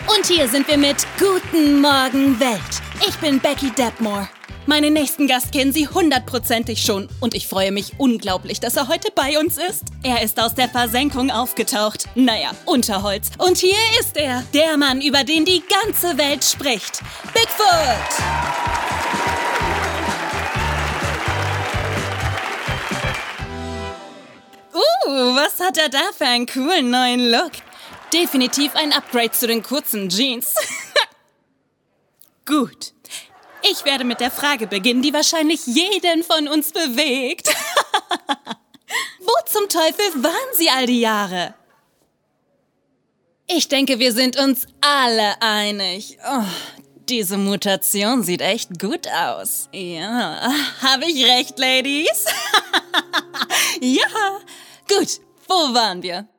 Und hier sind wir mit Guten Morgen Welt. Ich bin Becky Debmore. Meinen nächsten Gast kennen Sie hundertprozentig schon und ich freue mich unglaublich, dass er heute bei uns ist. Er ist aus der Versenkung aufgetaucht. Naja, unter Holz. Und hier ist er, der Mann, über den die ganze Welt spricht. Bigfoot! Was hat er da für einen coolen neuen Look? Definitiv ein Upgrade zu den kurzen Jeans. Gut. Ich werde mit der Frage beginnen, die wahrscheinlich jeden von uns bewegt. Wo zum Teufel waren Sie all die Jahre? Ich denke, wir sind uns alle einig. Oh, diese Mutation sieht echt gut aus. Ja, habe ich recht, Ladies? Ja, gut. Wo waren wir?